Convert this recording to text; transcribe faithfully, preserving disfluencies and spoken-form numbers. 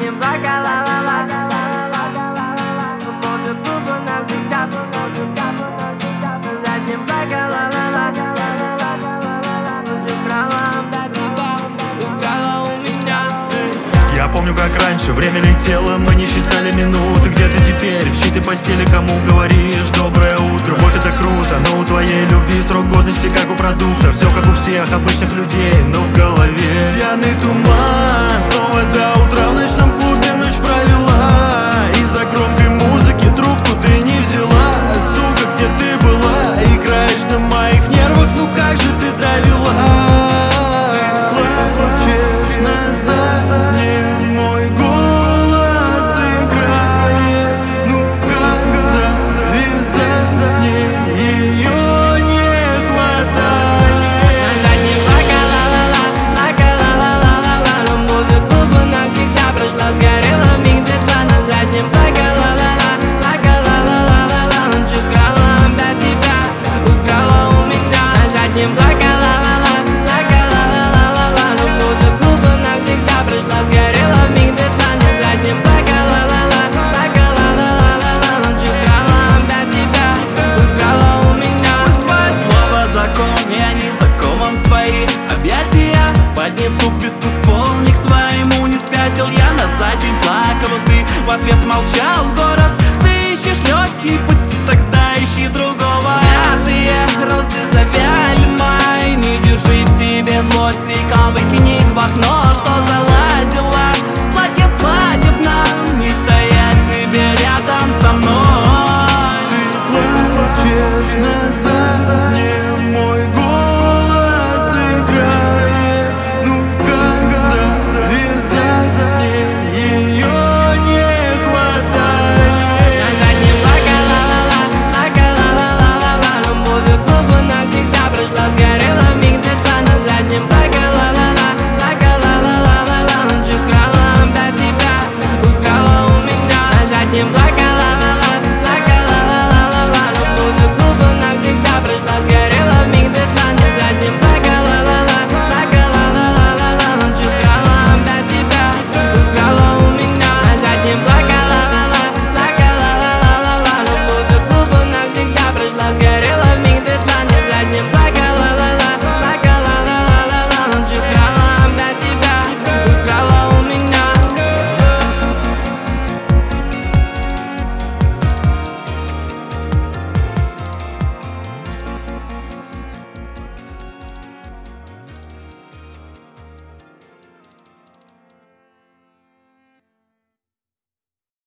задним плакала. Может, буду навсегда, задним плакала. Я помню, как раньше время летело, мы не считали минуты. Где ты теперь? В чьей ты постели, кому говоришь доброе утро? Любовь это круто, но у твоей любви срок годности как у продукта. Все как у всех обычных людей, но в голове пьяный туман.